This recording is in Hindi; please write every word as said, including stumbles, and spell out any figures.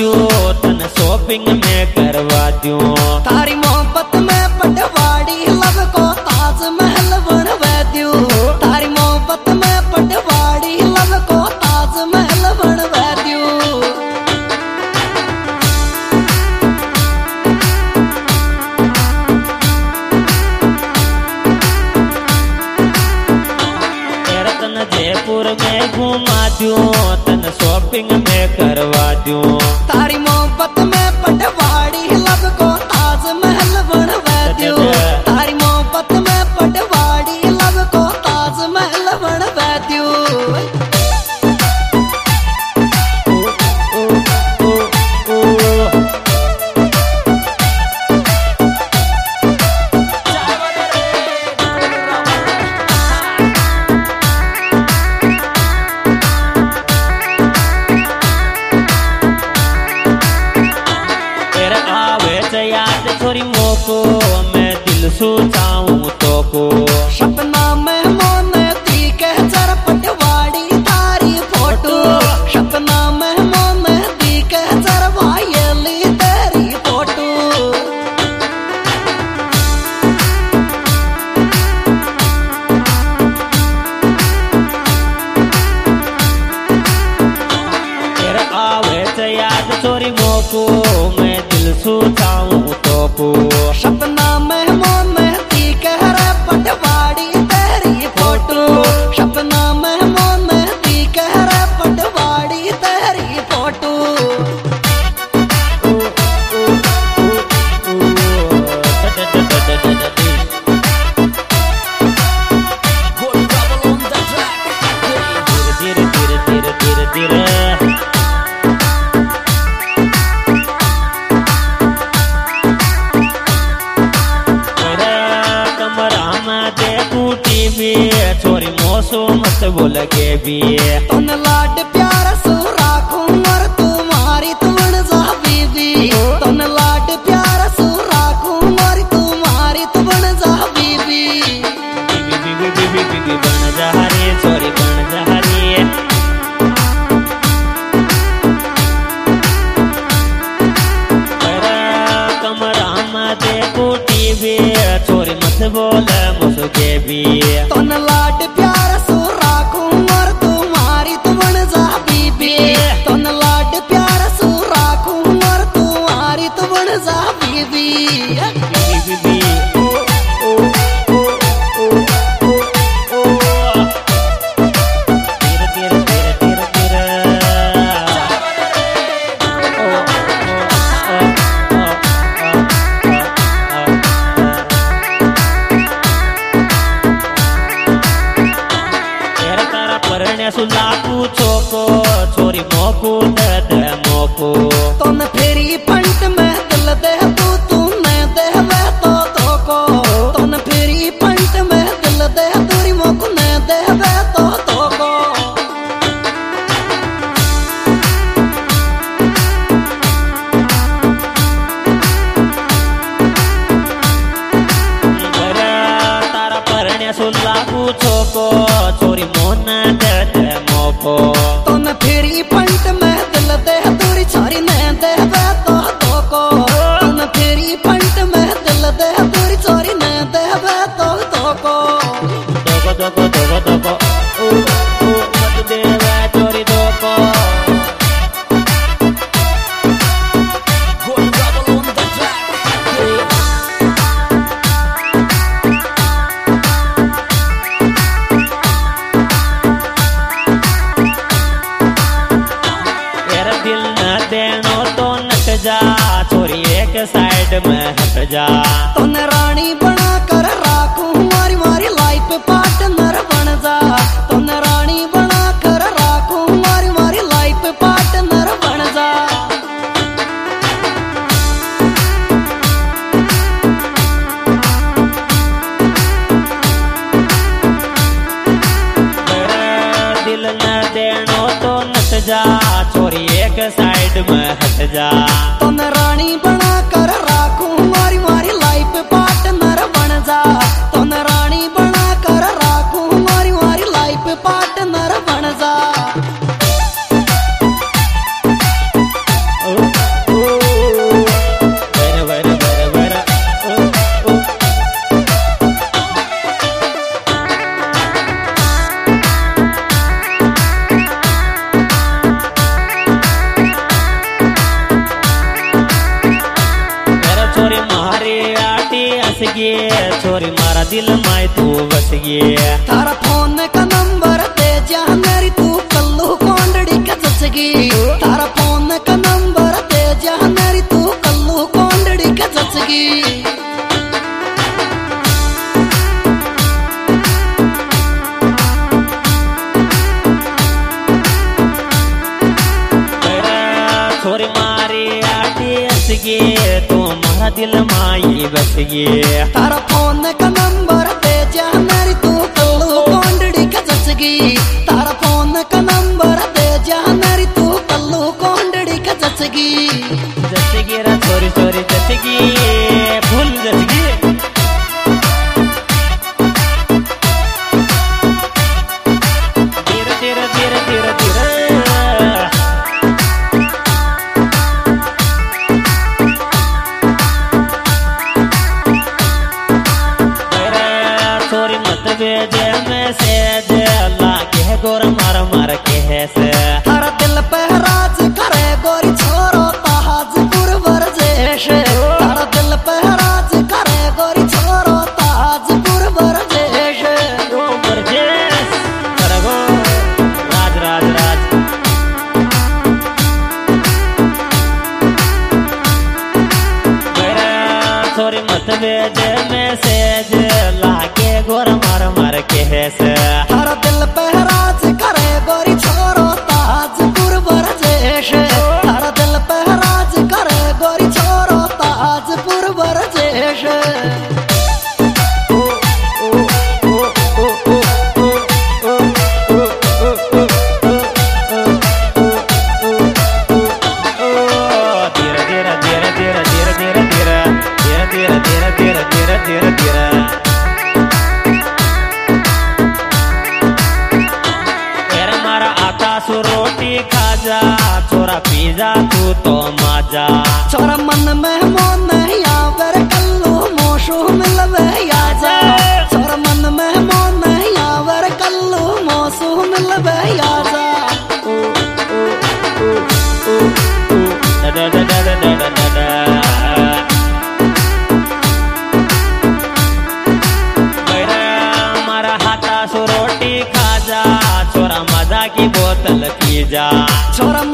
दूं तन शॉपिंग में करवा दूं। तारी मोहब्बत में पटवाड़ी लब को ताजमहल बनवा दूं। तारी मोहब्बत में पटवाड़ी लब को ताजमहल बनवा दूं। तेरा तन जयपुर में घुमा दूं तन शॉपिंग में करवा दूं। तारी मोहब्बत में पटवाड़ी लब को ताजमहल बनवा दूं। तारी मोहब्बत में पटवाड़ी लब को ताजमहल बनवा दूं। याद छोरी मोको मैं दिल सोचाऊं तो को सपना में मोने दी के जरा पटवाड़ी तारी फोटो। सपना में मोने दी के जरा वायली तेरी फोटो। तेरा आवे से याद छोरी मोको मैं दिल सोचाऊं तो को सपना में मोने दी के रे पटवाड़ी तेरी फोटो। सपना में मोने दी के रे पटवाड़ी तेरी फोटो। धीरे धीरे धीरे धीरे धीरे छोरी मौसो मत बोल के भी तुन लाड प्यार सु राखूं और तुम्हारी तुम जा बीबी। तुन लाड प्यार सु राखूं और तुम्हारी तुम जा बीबी। बीबी बीबी बीबी बीबी बन जा रे छोरी बन जा रे। कमरा में देखो टीवी छोरी मत बोल मुझ के भी। तुन लाड प्यार सु राखूं और तुम्हारी तुम जा बीबी। तुन लाड प्यार सु राखूं और तुम्हारी तुम जा बीबी। बीबी बीबी ओ ओ ओ ओ ओ ओ धीरे धीरे धीरे धीरे धीरे ओ तेरा तारा परण्य सुलाकू चोको छोरी मोको दे दे मोको। तुम फेरी पंट में दिल दे तू तूने दे वे तो तो को। तुम फेरी पंट में दिल दे तोरी मोको ने दे वे तो तो को। तारा परण्य सुलाकू चोको छोरी मोन दे दे मोको। तुम फेरी पंट में दिल दे तोरी छोरी ने दे वे तो तो को। तुम फेरी पंट में दिल दे तोरी छोरी ने दे वे तो तो को। दोको दोको दोको दोको ओ ओ मत दे वे छोरी दोको। जा छोरी एक साइड में हट जा। तुन रानी बना कर राखूं मारी मारी लाइफ पार्टनर बन जा। तुन रानी बना कर राखूं मारी मारी लाइफ पार्टनर बन जा। दिल न देनो तो नट जा छोरी एक साइड में हट जा। तुन रानी बना कर राखूं मारी मारी लाइफ पार्टनर बन जा। तुन रानी बना कर राखूं मारी मारी लाइफ पार्टनर बन जा। दिल में तू बस गया। थारा फोन का नंबर दे जा मेरी तू कल्लू कोंडड़ी के जचगी। थारा फोन का नंबर दे जा मेरी तू कल्लू कोंडड़ी के जचगी। छोरी मारी आटी हंसगी तू मारा दिल माई बस गया। तारा फोन का नंबर दे जा मेरी तू कल्लू कोंडड़ी के जचगी। तारा फोन का नंबर दे जा मेरी तू कल्लू कोंडड़ी के जचगी। जचगी रा छोरी छोरी जचगी फुल जचगी। धीरे धीरे धीरे धीरे धीरे भेजे मैसेज लागे गोर मार मार के है से। थारा दिल पे राज करे गोरी छोरो ताजपुर बरजेश। तारा दिल पे राज करे गोरी छोरो ताजपुर बरजेश। ओ बरजेश कर गो राज राज राज। मेरा छोरी मत भेजे मैसेज लागे गोर मार मार के है से। थारा दिल पे राज करे गोरी छोरो ताजपुर बरजेश। थारा दिल पे राज करे गोरी छोरो ताजपुर बरजेश। धीरे धीरे धीरे धीरे धीरे धीरे धीरे धीरे धीरे धीरे धीरे धीरे धीरे सु रोटी खा जा छोरा पिज़्ज़ा तू तो मजा। छोरा मन में मोन नहीं आवर कल्लू मोशू मिलवे आजा। छोरा मन में मोन नहीं आवर कल्लू मोशू मिलवे आजा। ओ ओ ओ ओ ओ डा डा डा डा डा डा डा। मेरा मारा हाथा सु रोटी खा जा छोरा मजा की बोतल पी जा। छोरा